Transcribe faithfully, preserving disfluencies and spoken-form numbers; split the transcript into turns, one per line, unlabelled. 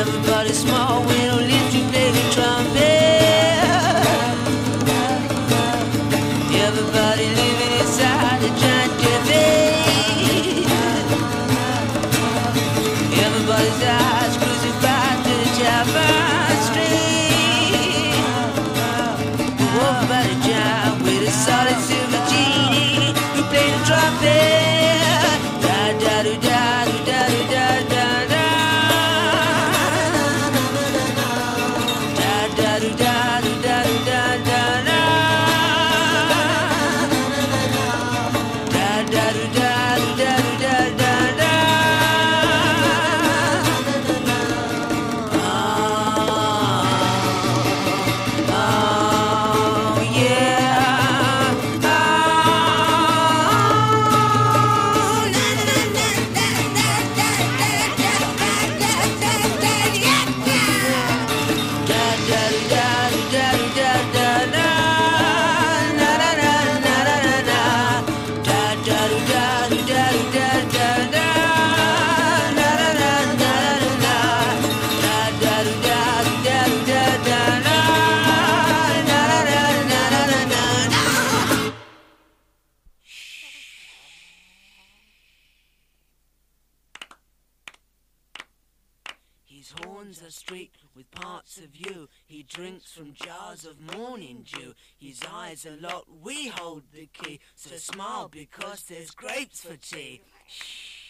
Everybody small, we don't live to play the trumpet. Everybody living inside a giant cafe. Everybody's eyes crucified to the Java Street. We walk by the giant with a solid silver genie who play the trumpet. Da da da da da da da da. Da da da da da da da. Da da da da da da da. His horns are streaked with parts of you. He drinks from jars of morning dew. His eyes are locked, we hold the key. So smile because there's grapes for tea. Shh.